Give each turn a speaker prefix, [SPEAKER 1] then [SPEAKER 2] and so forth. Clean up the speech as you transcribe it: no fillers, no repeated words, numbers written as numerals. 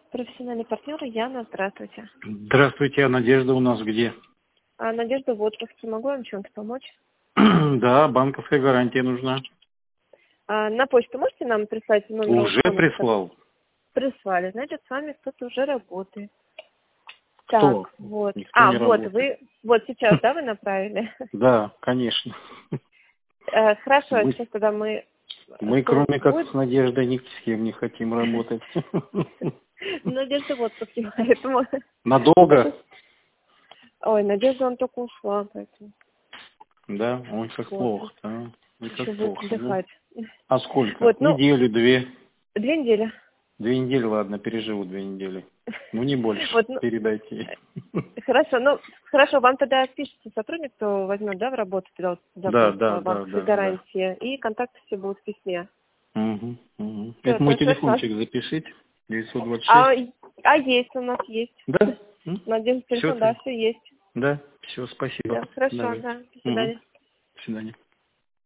[SPEAKER 1] Профессиональный партнер Яна, здравствуйте.
[SPEAKER 2] Здравствуйте, а Надежда у нас где?
[SPEAKER 1] Надежда в отпуске. Могу вам чем-то помочь?
[SPEAKER 2] Да, банковская гарантия нужна.
[SPEAKER 1] На почту можете нам прислать номер?
[SPEAKER 2] Уже прислал.
[SPEAKER 1] Прислали. Значит, с вами кто-то уже работает.
[SPEAKER 2] Кто?
[SPEAKER 1] Так, вот.
[SPEAKER 2] Никто не
[SPEAKER 1] Вот,
[SPEAKER 2] работает.
[SPEAKER 1] вот сейчас, да, вы направили?
[SPEAKER 2] Да, конечно.
[SPEAKER 1] Хорошо, сейчас тогда мы...
[SPEAKER 2] Мы, кроме как с Надеждой, ни с кем не хотим работать.
[SPEAKER 1] Надежда в отпуске, поэтому...
[SPEAKER 2] Надолго?
[SPEAKER 1] Ой, Надежда, он только ушла, поэтому...
[SPEAKER 2] Да, ой, как плохо. Ой,
[SPEAKER 1] Еще
[SPEAKER 2] как
[SPEAKER 1] будет
[SPEAKER 2] плохо.
[SPEAKER 1] отдыхать.
[SPEAKER 2] А сколько?
[SPEAKER 1] Вот,
[SPEAKER 2] Неделю, 2.
[SPEAKER 1] 2 недели.
[SPEAKER 2] 2 недели, ладно, переживу 2 недели. Ну, не больше,
[SPEAKER 1] Вот,
[SPEAKER 2] передайте.
[SPEAKER 1] Хорошо, вам тогда спишется сотрудник, кто возьмет, да, в работу, тогда
[SPEAKER 2] Да.
[SPEAKER 1] банковской гарантии, и контакты все будут в письме.
[SPEAKER 2] Угу.
[SPEAKER 1] Всё,
[SPEAKER 2] Это мой
[SPEAKER 1] хорошо.
[SPEAKER 2] телефончик запишите. 926.
[SPEAKER 1] Есть у нас есть.
[SPEAKER 2] Да?
[SPEAKER 1] Надеюсь, телефон, да, все есть.
[SPEAKER 2] Да, все, спасибо.
[SPEAKER 1] Да, хорошо,
[SPEAKER 2] Давай.
[SPEAKER 1] да, до свидания.
[SPEAKER 2] До свидания.